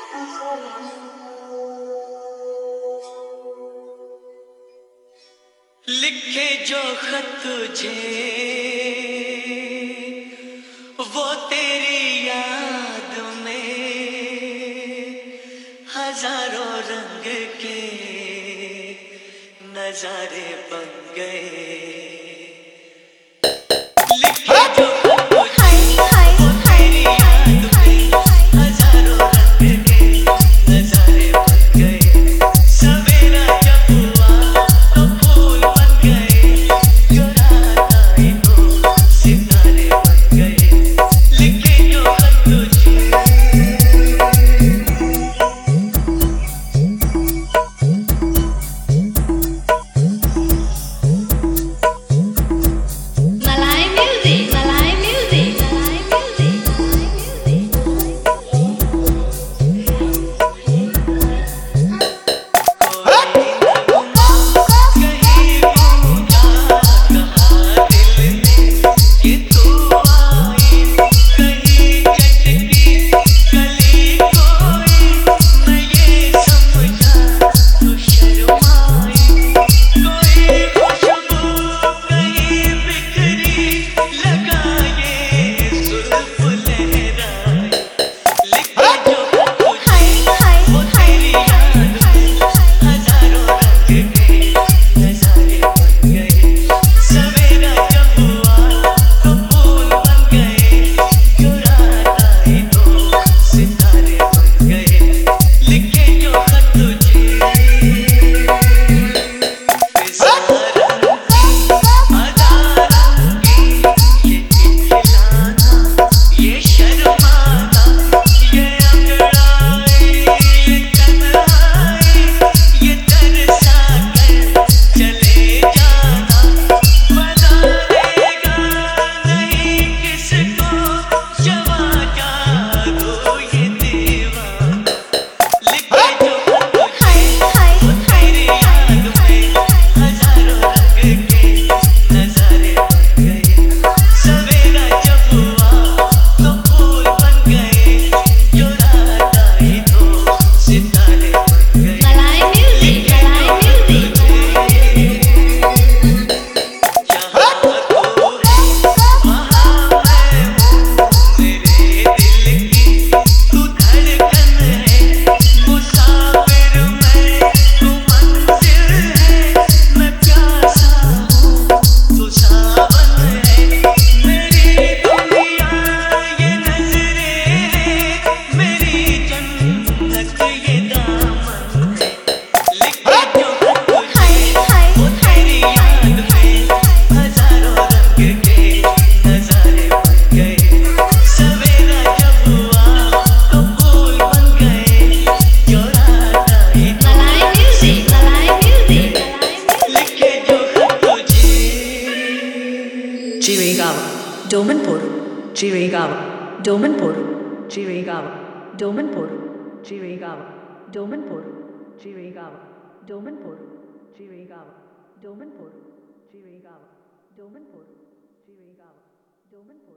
लिखे जो खत तुझे वो तेरी याद में हजारों रंग के नजारे बन गए। लिखे जो खत तुझे वो तेरी याद में हजारों रंग के नजारे बन गए। सवेरा जब हुआ तो फूल बन गए, जो रात आई तो सितारे बन गए। लिखे जो खत तुझे Domanpur, Jiregawa, Domanpur, Jiregawa, Domanpur, Jiregawa, Domanpur, Jiregawa, Domanpur, Jiregawa, Domanpur, Jiregawa, Domanpur, Jiregawa, Domanpur.